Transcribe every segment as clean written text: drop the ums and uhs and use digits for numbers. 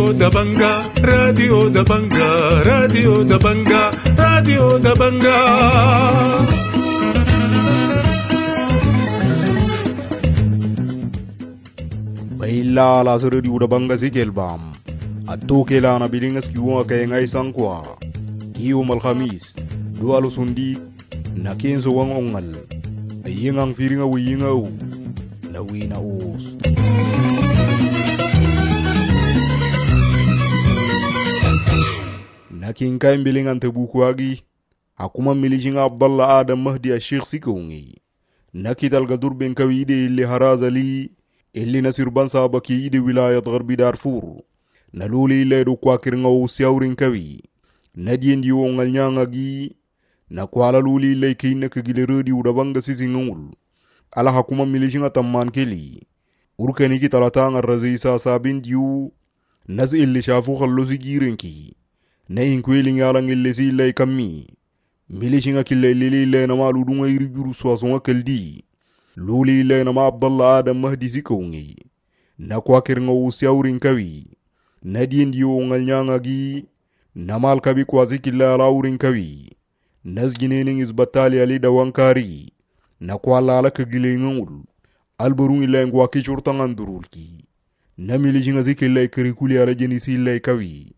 da banga, radio da banga, radio da banga, radio da banga. Baila la radio da banga sikelbam. Atto kela na bilingas kiwa kay ngay sangkwa. Kiyo mal khamis, dualo sundi na kenzo wang ongal. Ayingang firinga wiyingaw. Na wina us. Nakin kay bilingan tebukwagi. Akuma milijinga Abdallah Adam Mahdi Sheikh Sikongi. Nakidal gadur ben kawide illi harazali illi nasir ban sabaki ide wilayat gharbi Darfur. Naluli ile do kwakirnga usiaurin kawi. Nadien di wongal nyangagi na kwala luli ile kina kagilirudi udabanga sisingul. Ala hakuma milijinga tamman keli. Urkani ki talatanga razisa sabin diu naz illi shafu khallosi girenki. Na inkweli ngalang illi si ile kammi. Milishinga kille lili ile nama ludunga iriguru swasonga keldi. Luli ile nama Abdallah Adam Mahdi Sikongi. Na kwakirnga usiaurin kawi. Nadien di wongal nyangagi namal kabi kwazi killa laurin kawi. Nazginening isbatali ali da wankari. Na kwala ala kagilengul. Albarung ila ngwa kichurtangan durulki. Na milijinga zikilla ikarikuli ala jenisi ila kawi.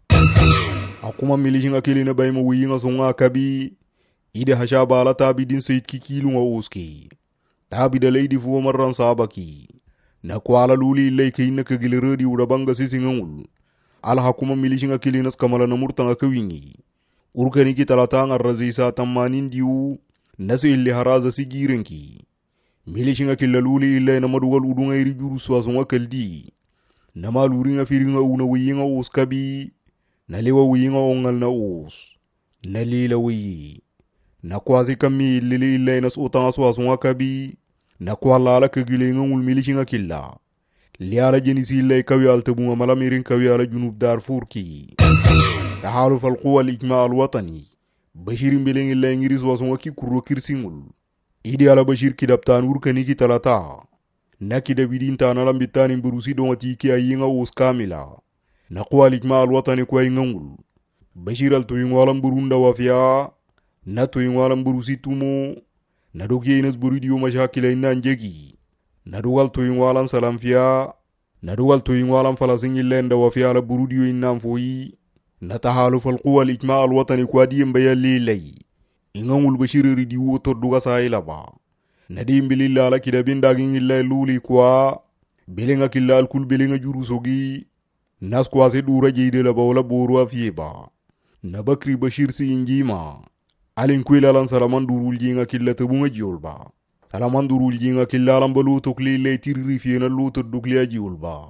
Akuma milijinga kili na bayma wiyinga songa kabi. Ide hashaba ala tabi din sayid kikilu nga uski. Tabi da lady fuwa marran sabaki. Na kwala luli ila kayina kagiliradi udabanga sisingangul. Ala hakuma milishinga kilinas kamala namurtanga kawingi. Urkani ki talatanga razisa tammanin diu nasi illi haraza sigirenki. Milishinga kilaluli illa namadugal udunga iri juru swasonga kaldi. Nama luringa firinga una wiyinga uskabi. Nalewa wiyinga ongal na us. Nalila wiyi. Na kwazi kami illi illa nas utanga swasonga kabi. Na kwala ala kagilenga ul milishinga killa. Liara jenisi illa kawi altabunga malamirin kawi ala junub Darfur ki. Tahaluf al-quwa al-ijma' al-watani. Bashir mbeleng illa ngiris wasonga ki kurro kirsingul. Idi ala Bashir kidaptan urkani ki talata. Naki da bidinta na lambitani mburusi dongati ki ayinga us kamila. Na quwa al-ijma' al-watani kwa ingangul. Bashir al-tuyingwala mburunda wafia. Na tuyingwala mburusi tumo. Na doki inas buridiyo mashakila inna njegi. Nadugal tuyingwalan salamfia. Nadugal tuyingwalan falasingi lenda wafia ala burudiyo innam foyi. Natahaluf al-quwa al-ijma' al-watani kwa diyem bayalli lay. Ingangul Bashir ridiyo torduga saila ba. Nadim bililla ala kidabin daging illa luli kwa. Belenga killa al-kul belenga jurusogi. Nas kwa se dura jeyde la ba wala boru afiye ba. Nabakri Bashir si injima. Alin kwela lan salaman durul jinga killa tabunga jiol ba. Salaman durul jinga killa lan balu tokli lay tirri fiena luto dukliya jiol ba.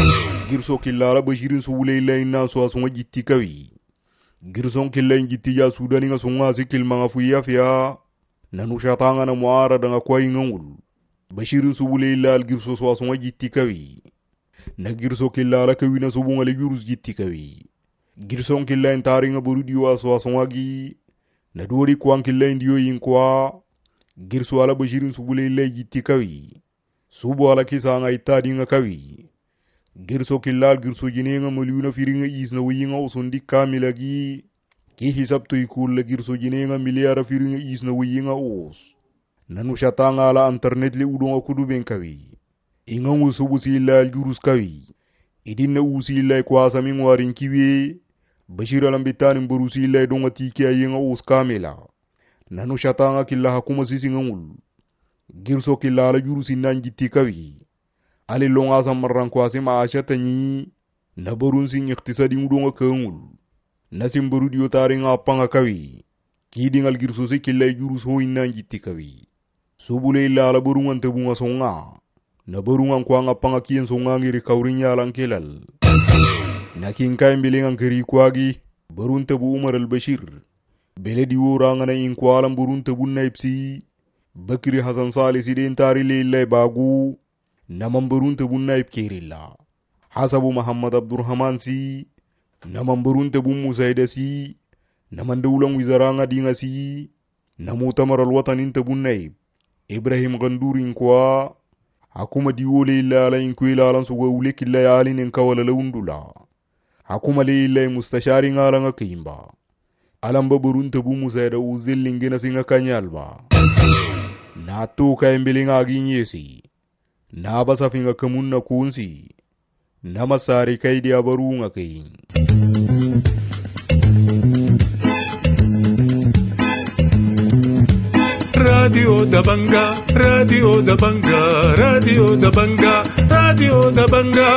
Girso killa la Bashirin suwule illa inna so asonga jitti kawi. Girson killa jitti ja sudani nga songa sikil manga fuya fiya. Nanu shatanga na muara danga kwa ingangul. Bashirin suwule illa al girso so asonga jitti kawi. Na girso killa la kawi na subunga le jurus jitti kawi. Girson killa intari nga burudiwa so asonga gi. Na duwari kwa killa indiyo inkwa. Girso ala Bashirin subule illa jitti kawi. Subu ala kisa nga itadi nga kawi. Girso killal girso jinenga miliuna firinga isna wiyinga usundi kamilagi. Ki hisab tuykulla girso jinenga miliara firinga isna wiyinga us. Nanu shatanga ala internet le udonga kuduben kawi. Inga usubu si illa jurus kawi. Idinna usi illa kwa samin warin kiwe. Bashir alambitani mburusi illa donga tiki ayinga us kamila. Nanu shatanga killa hakuma sisingangul. Girso killa ala jurusi nanjiti kawi. Ali longa samarran kwasi maasha tanyi. Nabarun sin iqtisadi mudonga kangul. Nasim burudiyo taringa apanga kawi. Kidingal girso si killa jurus ho nanjiti kawi. Subule illa ala burungan tabunga songa. Nabarungan kwa ngapanga kien songa ngiri kaurinya alankelal. Nakinkai mbilingan kiri kwagi. Barun tabu Umar al-Bashir. Beledi worangana inkwalan burun tabu naipsi. Bakri Hasan Salih sidin tari lillay bagu. Naman burun tabu naip kirilla. Hasabu Muhammad Abdurrahman si. Naman burun tabu Musaida si. Naman daulang wizaranga dinga si. Namutamar al-watanin tabu naip. Ibrahim Gandur inkwa. Hakuma diwole illa ala inkwila alan suwa ulek illa yalin inkawala laundula. hakuma le illa mustashari ngala nga kimba alamba burunta bu musa da uzillin gina singa kanyalba na to kai mbilinga ginyesi na basa finga kamunna kunsi na masari kai dia barunga kai Radio Dabanga, Radio Dabanga, Radio Dabanga, Radio Dabanga.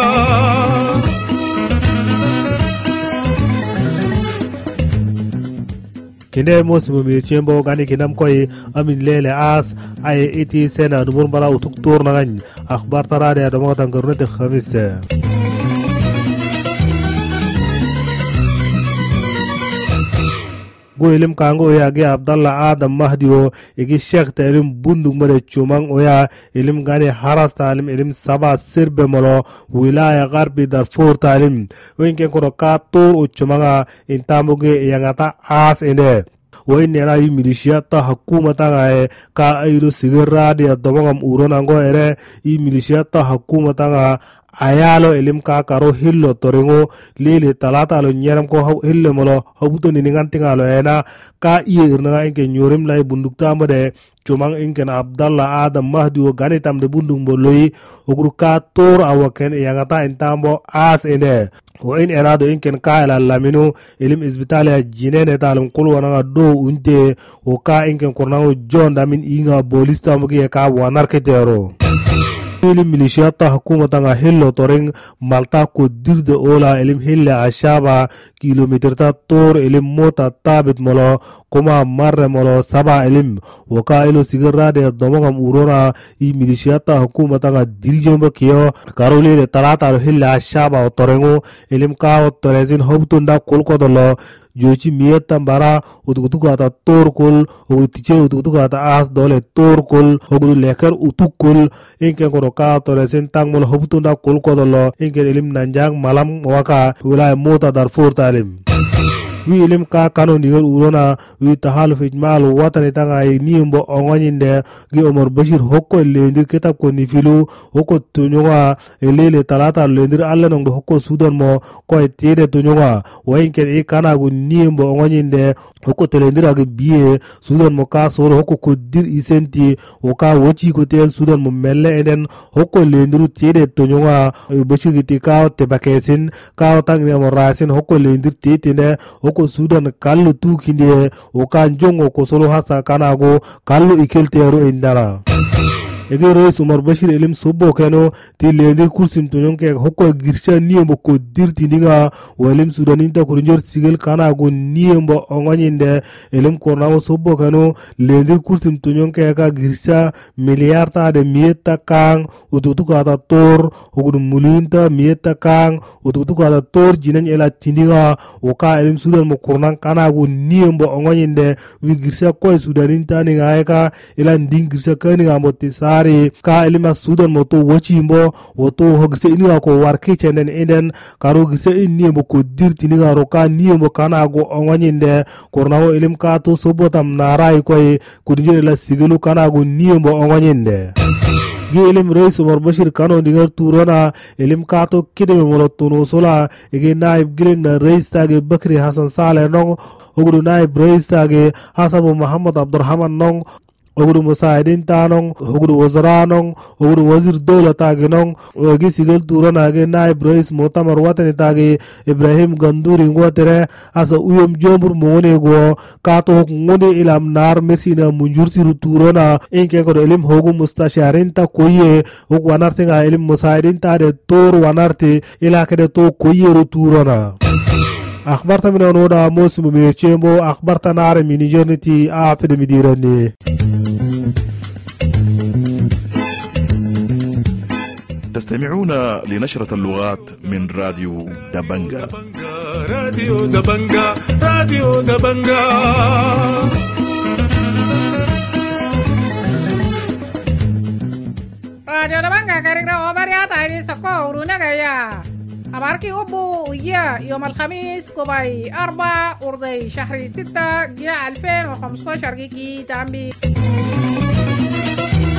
Kinde mosimu mi chembo gani kinam koy amin lele as ay iti sena numur bala utuk tour na gany akhbar tarade ado mo tangarnet khamis go ilim kango ya ge Abdallah Adam Mahdiyo igi Sheikh Talim bundung mare chumang oya ilim gani haras talim ilim saba sirbe molo wilaya garbi Darfur talim wenken kono ka tour uchumanga intamuge yangata as ende wain nera yu militia ta hakuma tanga ka airu sigara dia domangam uronango ere i militia ta hakuma tanga ayalo elim ka karo hillo torengo lele talata lo nyeram ko hille molo habuto ni ngantinga lo ena ka iye irna enke nyorim lay bundukta made chumang enken Abdallah Adam Mahdi o ganitam de bundung boloi ogru ka tor awaken yangata entambo as ene o in erado enken ka ela laminu elim isbitalia jinene talum kulwana do unte o ka enken kornao John damin inga bolista mugi ka wanarketero ilim militia ta hakuma tanga hillo toreng malta ko dirde ola elim hille ashaba kilometer ta tor elim mota tabit molo koma marre molo saba elim waka ilo sigara de domangam urora i militia ta hakuma tanga diljomba kiyo karoli de talata hille ashaba torengo elim ka torezin hobtunda kolkodolo jochi miyata bara utukutuka ata torkul utiche utukutuka ata as dole torkul ogulu lekar utukul inke kono ka toresen tangmol hobutunda kolkodolo inke elim nanjang malam waka wilaya mota Darfur talim wi ilim ka kano niger urona wi tahaluf ijmal watani tanga niumbo ongonyinde gi Omar Bashir hokko lendir kitab ko nifilu hokko tunyonga elele talata lendir alla nong hokko Sudan mo ko tede tunyonga wainke e kana gu niumbo ongonyinde hokko telendir ag biye Sudan mo ka soro hokko ko dir isenti o ka wochi ko tel Sudan mo melle eden hokko lendiru tede tunyonga Bashir giti ka tebakesin ka tangni mo rasin hokko lendir tetene ko Sudan kallu tu kinde o kan jongo ko solo hasa kanago kallu ikeltero indara ege Rais Omar Bashir elim sobbo keno ti lendir kursim tononke hokko girsha niembo ko dirti ninga walim Sudaninta ko njor sigel kanago niembo ongonyinde elim kornawo sobbo keno lendir kursim tononke ka girsha miliarta de mieta kang ututuka ta tor ogun mulinta mieta kang ututuka ta tor jinan ela tindinga oka elim Sudan mo kornan kanago niembo ongonyinde wi girsha ko Sudaninta ninga eka ela nding girsha kaninga motisa ka elima Sudan moto wachimbo woto hogse iniga ko warki chenden eden karo gise inimbo ko dirti niga roka niembo kana go ongonyinde kornawo elim ka to sobotam narai koy kudinje la sigelu kana go niembo ongonyinde gi elim Rais Omar Bashir kano dinger turona elim ka to kideme molo tono sola ege naib gileng na Rais tage Bakri Hassan Saleh nong ogudu naib Rais tage Hasabu Muhammad Abdurrahman nong ogudu musaidin tanong ogudu wazranong ogudu wazir dawla taginong ogi sigel turana ge naib Rais Mu'tamar watani tagi Ibrahim Ganduri ngotere asa uyom jombur mone go kato ngone ilam nar mesina munjurtiru turana inke ko elim hogu mustasharin ta koye og wanarte ga elim musaidin ta de tor wanarte ila kede to koyeru turana akhbarta min onoda mosimu mi chembo akhbarta nare mi nijerniti afide midirani تستمعون لنشرة اللغات من راديو دبنجا. راديو دبنجا، راديو دبنجا. راديو دبنجا كاريكرا وبريا تايدي سكو ورونا جايا. أباركي أبو ويا يوم الخميس كوباي 4 أردي شهر 6 جاء 2015 جيجي تامبي.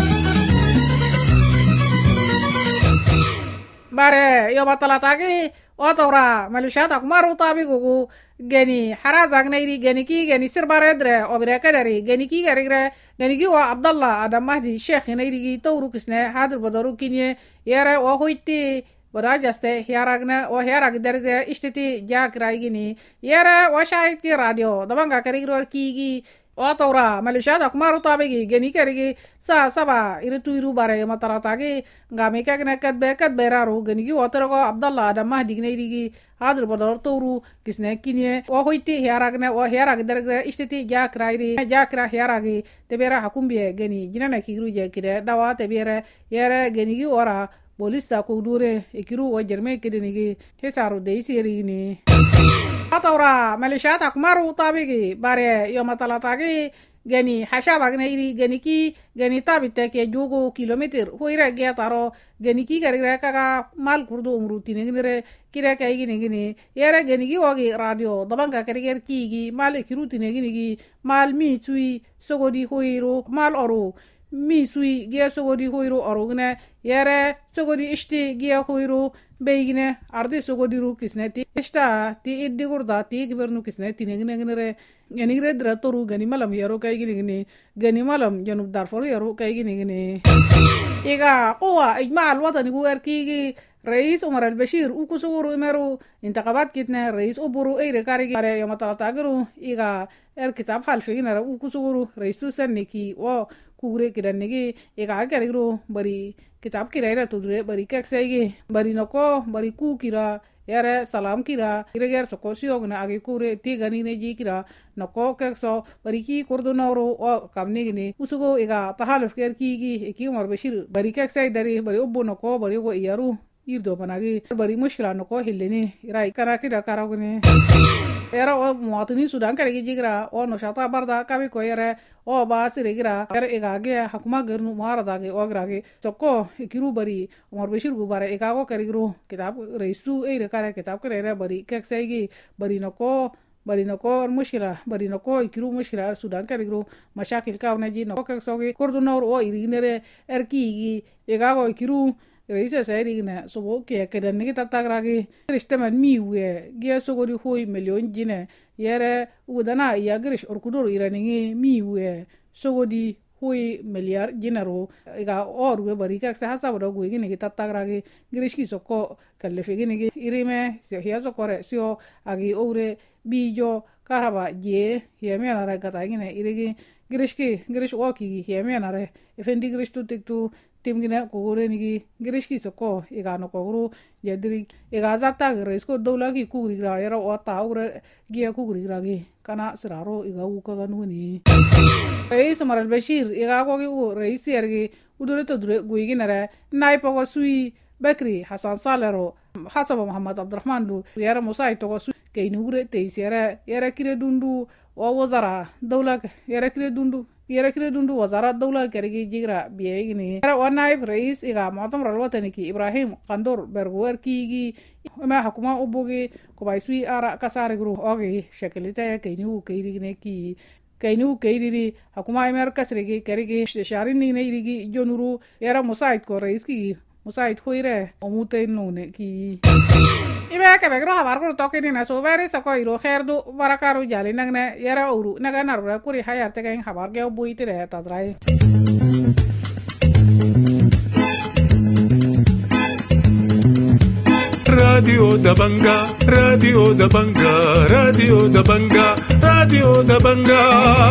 Bare, yo batalatagi وطورا ملشات أكمارو طابقو جاني حرازك نيري جاني كي جاني سربار يدري وبرا كدري جاني كي جاني كي وعبد الله آدم مهدي شيخ نيري تورو كسنة هادر بدرو كيني يرى وهويتي بداجسته هيارغنا وهيارغ درجة اشتتي جاك رايجيني يرى وشاهد كي راديو طبعا كاريجرو كيجي وطورا ملشات أكمارو طابقي جاني كاريجي سبا إرتويرو باري مطراتاكي غامي كاكنا كتبه رارو جاني كي وطرقو عبد الله آدم مهدي نيري هادر بدر تورو كسنة كيني وهويتي هيارغنا وهيارغ درجة اشتتي جاك رايدي جاك را هيارغي تبيرا حكوم بيه جاني جنانا كيرو جاكده دوا تبيرا يرى جاني كي ورا bolista ko dure ikiru wajerme kedenigi hesaru deisirini atawra malishat akmaru tabigi bare yoma talatagi gani hashaba gani ganiki gani tabite ke jogo kilometer hoira ge taro ganiki gari kaka mal kurdo umruti ngire kire kay gini yere ganiki wagi radio dabanga kariger kigi mal ikiruti ngini mal mi tui sogodi hoiro mal oru mi sui gia sogodi hoiro orogna yere sogodi ishti gia hoiro beigine arde sogodi ru kisneti ishta ti iddi gurda ti gibernu kisneti ngene dra toru gani malam yaro kay gini gani malam janub darfur yaro kay gini iga qowa ijma' alwatani gu erkigi رئيس عمر البشير وكسورو إمرو انتخابات كتنا رئيس أبورو أي ركاري على يوم تلاتاغرو إيغا الكتاب خلفينا وكسورو رئيس سنكي و كوري كده نيجي إيغا كاريغرو بري كتاب كيرايرا تدري بري كاكسايجي بري نكو بري كو كيرا yare salam kira kira sokosio gna age kure ti gani ne ji kira noko kekso bariki kordonoro o kamne gni usugo ega tahaluf ker ki Umar Bashir bari keksai dari bari obbo noko bari go iyaru irdo banagi bari mushkila noko hilleni rai kara kira karagune era o muatini sudan kare jigra o no shata barda kabi ko yare o ba sirigira yare ega ge hakuma gernu marada ge ograge chokko ikiru bari Umar Bashir gu bare ega go karigru kitab reisu e kare kitab kare bari keksai gi bari noko mushkila bari noko ikiru mushkila sudan karigru mashakil ka unaji noko keksogi kordunor o irinere erki ega go ikiru reisa sairigna sobo ke kedan ni tatagragi risteman miwe gia sogori hoy million jine yere udana ya grish orkudur iraningi miwe sogodi hoy milliard jinaro ga orwe barika sa hasabro go gini tatagragi grish ki soko kallefe gini irime se hiya sokore sio agi ore bijo karaba je yemena ra gata gini irigi grish oki yemena re efendi grish tu tiktu tim gina kogore nigi girishki soko igano koguru yadri igazata giresko dawla ki kugrigra yara wata ure gia kugrigra gi kana siraro igawu kaganuni Reis Umar al-Bashir igago gi reis yergi udure to dure guigi nare naipo sui Bakri Hasan Salero Hasaba Muhammad Abdurrahman du yara musai to su keinure teisere yara kire dundu wa wazara dawla yara kire dundu wazara dawla karigi jigra biegini yara wanaib reis iga mu'tamar al-watani ki Ibrahim Qandur berguer kigi ma hakuma ubugi kubaisui ara kasare guru ogi shakilita keinu keirigi hakuma imer kasrigi karigi sharin ni neirigi jonuru yara musaid ko reis ki musaid hoire omute nune ki ibe ke begro habar ko tokini na sobari sako iro kherdu barakaru jali nagne yara uru naga narura kuri hayar te gain habar ge buitire tadrai Radio Dabanga, Radio Dabanga, Radio Dabanga, Radio Dabanga.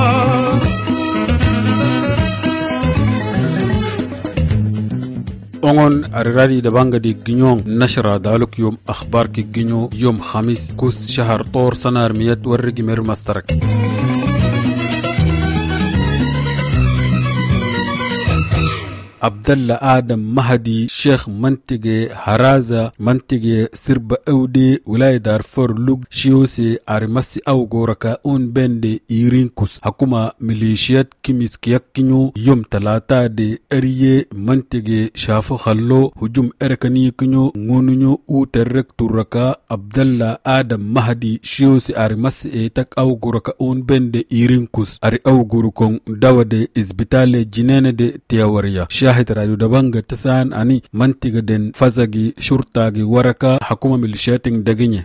أون الرادي دبانغ دي جنيون نشر دالك يوم أخبار كي جنيو يوم خميس كوس شهر طور سنة رميات ورقي مير مسترك عبدالله آدم مهدي شيخ منطقة هرازة منطقة سرب أودي ولاية دارفور لوغ شيوسي عرمسي أو غوركا أون بندي إيرينكوس حكومة ميليشيات كيميس كيكينيو يوم 3 دي أريه منطقة شافو خلو هجوم إركاني كينيو نغونيو أو ترك توركا عبدالله آدم مهدي شيوسي عرمسي إيتاك أو غوركا أون بندي إيرينكوس أري أو غوركون داودي إزبتالي جنين دي تياوريا شاهد راديو دبنجة تسان أني منطقة دين فزاقي شرطاقي وركا حكومة ميليشياتين دقيني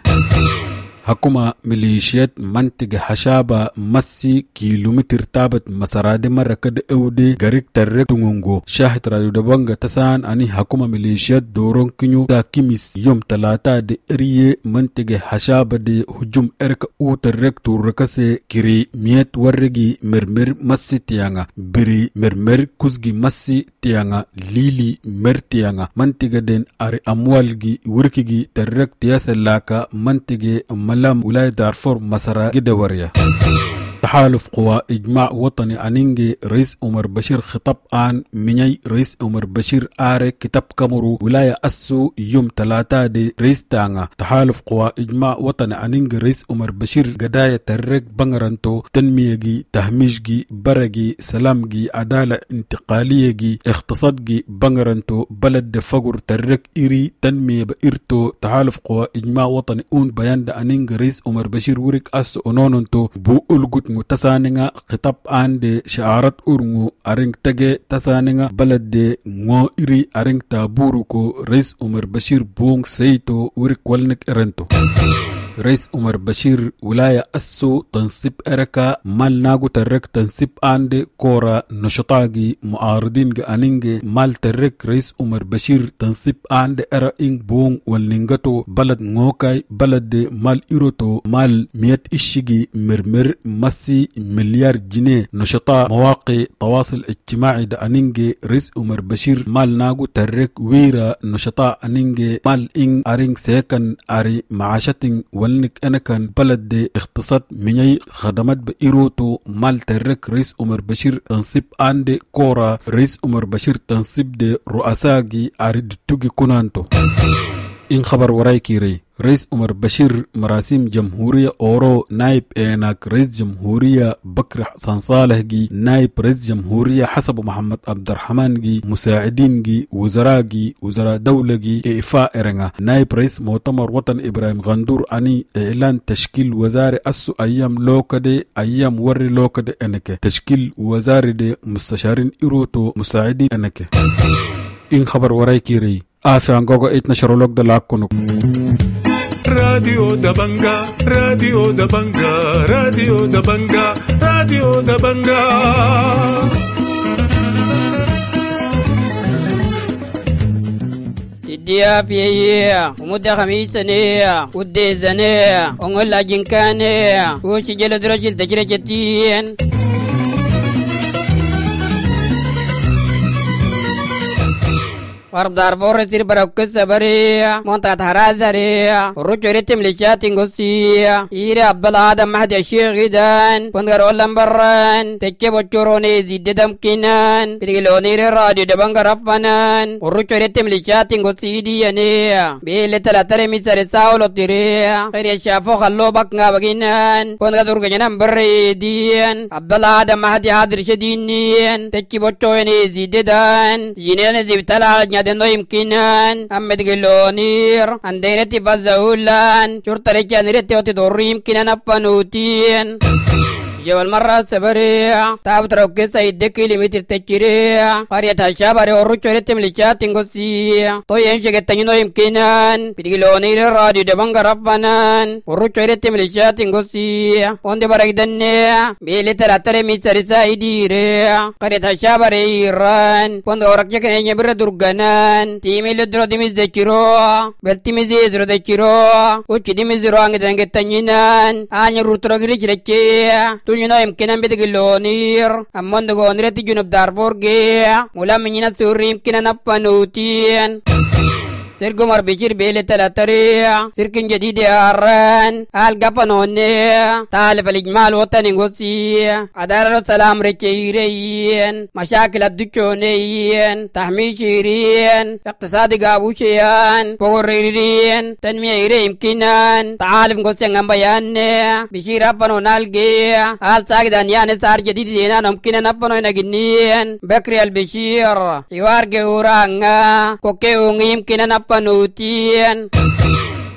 حكومة ميليشيات منطقة حشابة مسي كيلومتر تابت مسارادي مرة كده اودي غريك ترك تنغنغو شاهد راديو دبنجة تسان أني حكومة ميليشيات دورون كنيو تا كيميس يوم 3 دي اريه منطقة حشابة دي هجوم ارك او ترك توركسي كري ميت ورغي مرمر مسي تيانا بري مرمر كوزغي مسي تيانا ليلي مر تيانا منطقة دين اري اموالغي وركيغي ترك تياسلاكا منطقة ملام ولاية دارفور مسارا جدوريا تحالف قوى إجماع وطني أنينجي رئيس عمر بشير خطاب آن مني رئيس عمر بشير آري كتاب كامرو ولاية أسو يوم 3 دي رئيس تانا تحالف قوى إجماع وطني أنينجي رئيس عمر بشير قداية ترك بنغرانتو تنميجي تهميشجي برجي سلامجي عدالة انتقاليجي اقتصادجي بنغرانتو بلد فقر ترك إيري تنمية بإرتو تحالف قوى إجماع وطني أون بيان دا أنينجي رئيس عمر بشير ورك أسو أنونونتو بو ألغت تسانينغا خطاب آن شعارات أورنغو أرنغ تجي تسانينغا بلد دي ngو إري أرنغ تابوروكو رئيس عمر بشير بونغ سيتو ورك والنك إرنتو رئيس عمر بشير ولاية أسو تنصيب أركا مال ناغو ترك تنصيب آن كورا نشطاقي معارضين أنينغي مال ترك رئيس عمر بشير تنصيب آن أرا إنغ بونغ والنغتو بلد ngوكاي بلد مال إيروتو مال 100 إشيغي مرمر مسي مليار جنيه نشطاء مواقع تواصل اجتماعي أنينغي رئيس عمر بشير مال ناغو ترك ويرا نشطاء أنينغي مال إنغ أرينغ سيكن أري معاشتين ولنك أنا كان بلد دي اقتصاد مني خدمات بإيروتو مال ترك رئيس عمر بشير تنصيب آن كورا رئيس عمر بشير تنصيب دي رؤساقي أريد توغي كونانتو إن خبر وراي كيري رئيس عمر بشير مراسم جمهورية أورو نائب إناك رئيس جمهورية بكر حسن صالح جي نائب رئيس جمهورية حسب محمد عبد الرحمن جي مساعدين جي وزراء دولة جي إيفاء إرنغا نائب رئيس مؤتمر وطن إبراهيم غندور أني إعلان تشكيل وزارة أسو أيام لوكدي أيام وري لوكدي أنك تشكيل وزارة دي مستشارين إيروتو مساعدين أنك إن خبر وراي كيري آفيانغوغو 12 لوك دلاكونو راديو دبنجا راديو دبنجا راديو دبنجا راديو دبنجا تديا فيا ومدة خميسنيا وديزنيا ونغلا جنكانيا وشجل درجل تجرجتين Warb Darfur sir barakkus sabariya montat harazariya rujo ritim lishatin gossiya ire Abdul Adam Mahdi Sheikhidan pongar olam barran tekke bocorone ziddam kinan pililoni radio de bangarafanan rujo ritim lishatin gossidiya ne bele talatare misare saulo tiriya khaiya shafo khallo baknga baginan pongar durganam barridian Abdul Adam Mahdi hadir shadinian tekke bocorone ziddan yinene zibtala دنو يمكنان أمد قلونير عندنا فزاولان شرطة رجال رتي وتدور يمكنان أفنوتين جوال مرة سبريا تاب تروكي سيد كيلومتر تجريا قرية الشابر ورچو رتم لشاتين غسيا تو ينشك التنينو يمكنان بدقلوني الراديو دبنغ رفنان ورچو رتم لشاتين غسيا وندي برق دنيا بيلي تلاتر ميسر سايديريا قرية الشابر إيران وندي ورقشك نيبر درغنان تيمي لدرو دميز دكيرو بلتميز يزرو دكيرو وچي دميز روانگ دنگ التنينان آني روترو گريش ركيا Tunyino yumkinan bidigilonir amon dogonirati junub Darfur ge mula minyina suri yumkinan apanutin Sirgo marbijir bele talatariya sirkin jadidi arran al gafanone talif al-ijmal watan ngosi adara salam recheiriyen mashakil ad-duchoniyen tahmishiriyen iqtisadi gabushiyan pogoririyen tanmiya yumkinan talif ngosi ngambayanne bishira fanonal ge al sagdan yani sar jadidi dina mumkinan afano naginiyen bakri al-bishir iwar ge uranga koke yumkinan panutin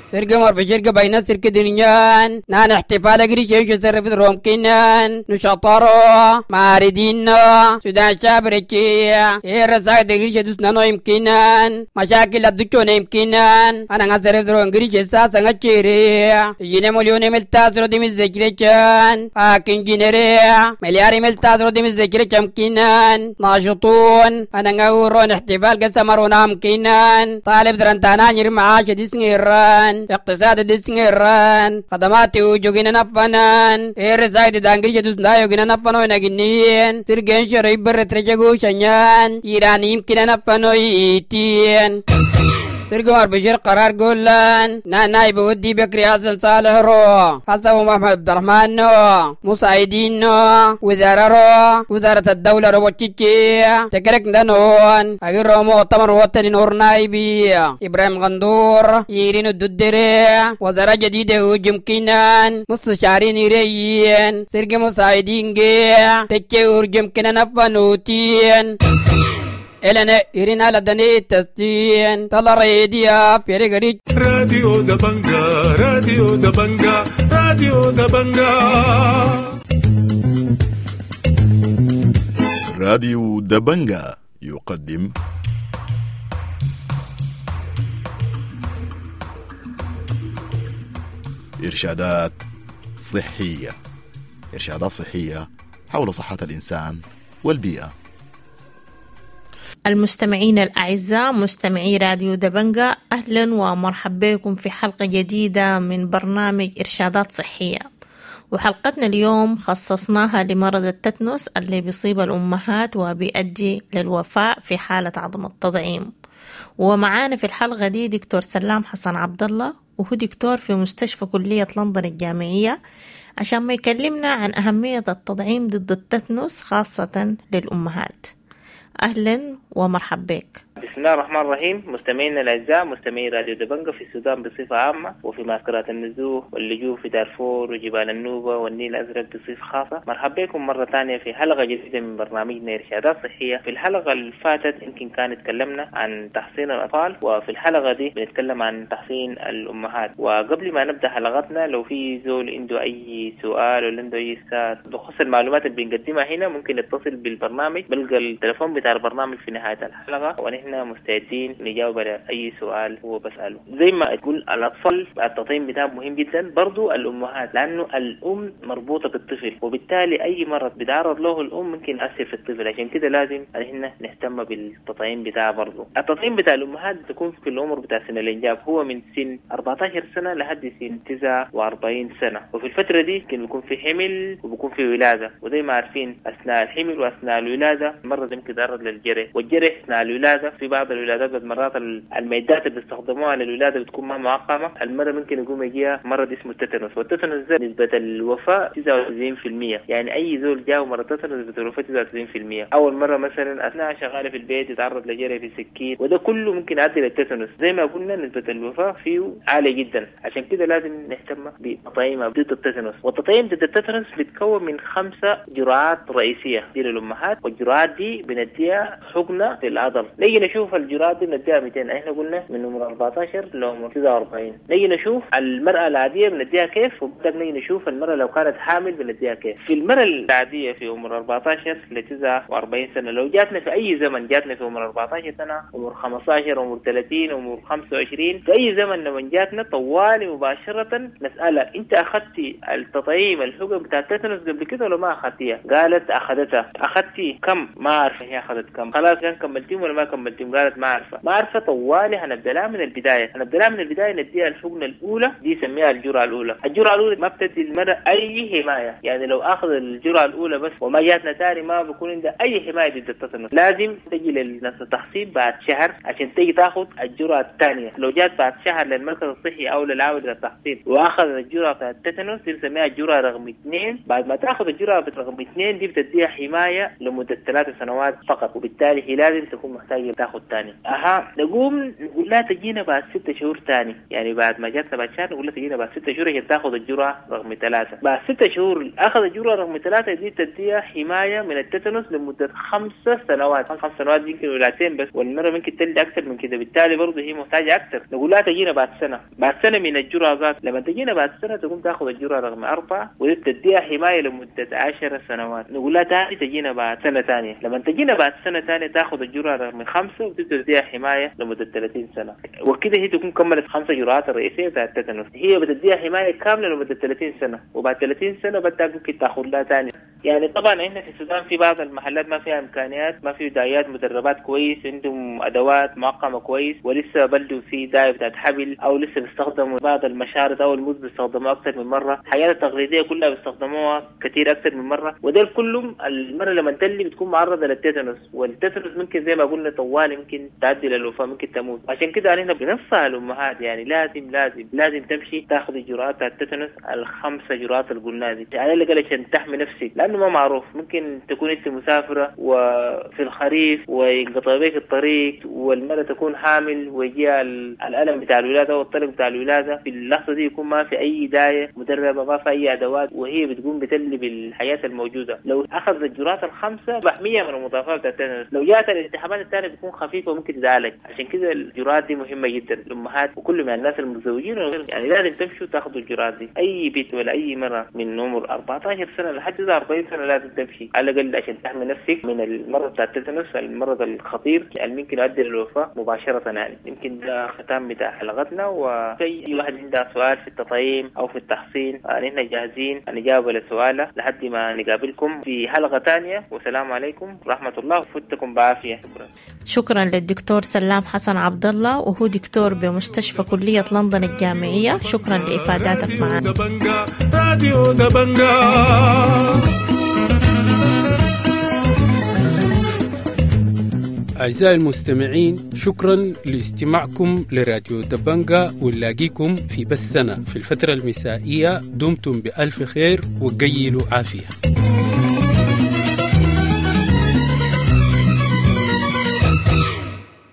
سرقة مر بشركة بين سرقة دنيان نان احتفال قريش يوشو سرف دروم كنان نشطرو ماردين سودان شابركي رساك قريش دوسنا نو يمكنان مشاكل الدكتون يمكنان أنا نصرف دروم قريش ساسا نشيري جينا مليون ملتاسرو دي مزدكريشان فاكين جينيري ملياري ملتاسرو دي مزدكريشان كنان ناشطون أنا نغورون احتفال قسمرون امكنان طالب درنتانا نير معاش دي سنيران اقتصاد دي سنيران خدماتي وجوغين نفنان رساك دي دانقريش دوسنا يوغين نفنو ينغنين سرقين شريب برترجقو شنيان إيراني يمكن نفنو يتين سرقمار بشير قرار قولان نايب ودي بكري حسن صالح رو حسن محمد عبد الرحمن نو مساعدين نو وزارة الدولة رو وچيكي تكرك دانون اغير رو مؤتمر وطني نور نايبي إبراهيم غندور يرين الددري وزارة جديدة وجمكنان مستشارين يريين سرق مساعدين جي تكي ورجمكنان افنوتين إلنا إرنا لدني تستين طلع ريديا في رجري راديو دبنجا راديو دبنجا راديو دبنجا راديو دبنجا يقدم إرشادات صحية حول صحة الإنسان والبيئة. المستمعين الأعزاء مستمعي راديو دبنجا، أهلا ومرحبا بكم في حلقة جديدة من برنامج إرشادات صحية. وحلقتنا اليوم خصصناها لمرض التتنس اللي بيصيب الأمهات وبيؤدي للوفاة في حالة عدم التطعيم. ومعانا في الحلقة دي دكتور سلام حسن عبد الله، وهو دكتور في مستشفى كلية لندن الجامعية، عشان ما يكلمنا عن أهمية التطعيم ضد التتنس خاصة للأمهات. أهلا ومرحبا بك. بسم الله الرحمن الرحيم. مستمعينا الأعزاء مستمعي راديو دبنجا في السودان بصفة عامة، وفي معسكرات النزوح واللجوء في دارفور وجبال النوبة والنيل الأزرق بصفة خاصة. مرحبا بكم مرة ثانية في حلقة جديدة من برنامجنا إرشادات صحية. في الحلقة اللي فاتت يمكن كان تكلمنا عن تحصين الأطفال، وفي الحلقة دي بنتكلم عن تحصين الأمهات. وقبل ما نبدأ حلقتنا، لو في زول عنده أي سؤال ولا عنده أي استفسار بخصوص المعلومات اللي بنقدمها هنا، ممكن يتصل بالبرنامج، بلقى التلفون بتاع البرنامج في نهاية الحلقة، ونحن مستعدين نجاوب على أي سؤال هو بسأله. زي ما تقول الأطفال التطعيم بتاعهم مهم جدا، برضو الأمهات، لأنه الأم مربوطة بالطفل، وبالتالي أي مرض بيتعرض له الأم ممكن يأثر في الطفل. عشان كده لازم نحن نهتم بالتطعيم بتاعه. برضو التطعيم بتاع الأمهات تكون في العمر بتاع سن الإنجاب، هو من سن 14 سنة لحد سن 49 سنة، وفي الفترة دي ممكن يكون في حمل وبيكون في ولادة. وزي ما عارفين أثناء الحمل وأثناء الولادة المرض يمكن يتعرض للجرح، والجرح أثناء الولادة في بعض الولادات مرات المعدات اللي بيستخدموها للولادة بتكون ما معقمة، المرة ممكن يقوم يجيها مرض اسمه التتنس. والتتنس ده نسبة الوفاة 99%، يعني أي زول جاء مرض التتنس نسبة الوفاة 99%. أول مرة مثلا أثناء شغالة في البيت يتعرض لجرح في سكين، وده كله ممكن يؤدي للتتنس. زي ما قلنا نسبة الوفاة فيه عالية جدا، عشان كده لازم نهتم بتطعيم ضد التتنس. والتطعيم ضد التتنس بيتكون من 5 جرعات رئيسية دي للأمهات، والجرعات دي بنديها حقنة للعضل. نيجي نشوف الجرعات دي بنديها 200، احنا قلنا من عمر 14 لعمر 49. نيجي نشوف المرأة العادية بنديها كيف، وبعد نيجي نشوف المرأة لو كانت حامل بنديها كيف. في المرأة العادية في عمر 14 ل 49 سنة، لو جاتنا في أي زمن، جاتنا في عمر 14 سنة، عمر 15، عمر 30، عمر 25، في أي زمن لما جاتنا طوالي مباشرة نسألها أنت أخذتي التطعيم الحقن بتاع التتنس قبل كده ولا ما أخذتيها؟ قالت أخذتها. أخذتي كم؟ ما أعرف هي أخذت كم. خلاص كان كملتيهم ولا ما كملتيهم؟ قالت ما عارفة. طوالي هنبدأ لها من البداية، نديها الحقنة الأولى دي سميها الجرعة الأولى. الجرعة الأولى ما بتدي المرأة أي حماية، يعني لو أخذ الجرعة الأولى بس وما جاتنا تاني ما بكون عندها أي حماية ضد التتنس. لازم تجي للناس التحصين بعد شهر عشان تيجي تاخذ الجرعة الثانية. لو جات بعد شهر للمركز الصحي أو للعامل للتحصين وأخذ الجرعة بتاعت التتنس دي بنسميها الجرعة رقم 2. بعد ما تاخذ الجرعة رقم 2 دي بتديها حماية لمدة 3 سنوات فقط، وبالتالي هي لازم تكون محتاجة تاخذ تاخذ تاني. نقوم نقول لها تجينا بعد 6 شهور تاني، يعني بعد ما جاتنا بعد شهر نقول لها تجينا بعد 6 شهور عشان تاخذ الجرعه رقم 3. بعد 6 شهور اخذ الجرعه رقم 3 دي تديها حمايه من التتنس لمده 5 سنوات. 5 سنوات يمكن ولادتين بس، والمره ممكن تلد اكثر من كده، بالتالي برضه هي محتاجه اكثر. نقول لها تجينا بعد سنه، بعد سنه من الجرعه ذات. لما تجينا بعد سنه تقوم تاخذ الجرعه رقم 4 ودي تديها حمايه لمده 10 سنوات. نقول لها تاني تجينا بعد سنه ثانيه. لما تجينا بعد سنه ثانيه تاخذ الجرعه رقم 5 وتديها حمايه لمده 30 سنه، وكده هي تكون كملت 5 جرعات الرئيسيه بتاعت التتنس. هي بتديها حمايه كامله لمده 30 سنه، وبعد 30 سنه بدك ممكن تاخذ لها ثاني. يعني طبعا احنا في السودان في بعض المحلات ما فيها امكانيات، ما في داعيات مدربات كويس، عندهم ادوات معقمه كويس، ولسه بلدوا في داعي بتاعت حبل، او لسه بيستخدموا بعض المشارط او الموز بيستخدموها اكثر من مره. الحياه التقليديه كلها بيستخدموها كثير اكثر من مره، ودول كلهم المره لما تلي بتكون معرضه للتتنس، والتتنس ممكن زي ما قلنا طوال ممكن تعدي للوفاه، ممكن تموت. عشان كده علينا بننصح الامهات يعني لازم تمشي تاخذ الجرعات بتاعت التتنس ال5 جرعات اللي قلنا دي على الاقل عشان تحمي نفسك، لانه ما معروف ممكن تكون انت مسافره وفي الخريف وينقطع بك الطريق والمرأة تكون حامل ويجيها الألم بتاع الولادة والطلق بتاع الولادة، في اللحظة دي يكون ما في أي داية مدربة، ما في أي أدوات، وهي بتقوم بتلي بالحياة الموجودة. لو أخذ الجرعات ال5 محمية من المضاعفات بتاعت التتنس، لو جاءت الالتحامات الثانية بتكون خفيفة وممكن تتعالج. عشان كده الجرعات دي مهمة جدا للأمهات وكل من الناس المتزوجين، يعني لازم تمشوا تاخذوا الجرعات دي. أي بيت ولا أي مرة من عمر 14 سنة لحد 40 سنة لازم تمشي على الأقل عشان تحمي نفسك من المرض بتاع التتنس، المرض الخطير اللي ممكن يؤدي للوفاة مباشرة. يعني يمكن ده ختام بتاع حلقتنا، وأي واحد عنده سؤال في التطعيم أو في التحصين نحن جاهزين نجاوب على سؤاله لحد ما نقابلكم في حلقة ثانية. والسلام عليكم ورحمة الله وفتكم بعافية. شكرا للدكتور سلام حسن عبد الله، وهو دكتور بمستشفى كلية لندن الجامعية. شكرا لإفاداتك معنا. راديو دبنجا. أعزائي المستمعين، شكرا لاستماعكم لراديو دبنجا، ونلاقيكم في بثنا في الفترة المسائية. دمتم بألف خير وقيلوا عافية.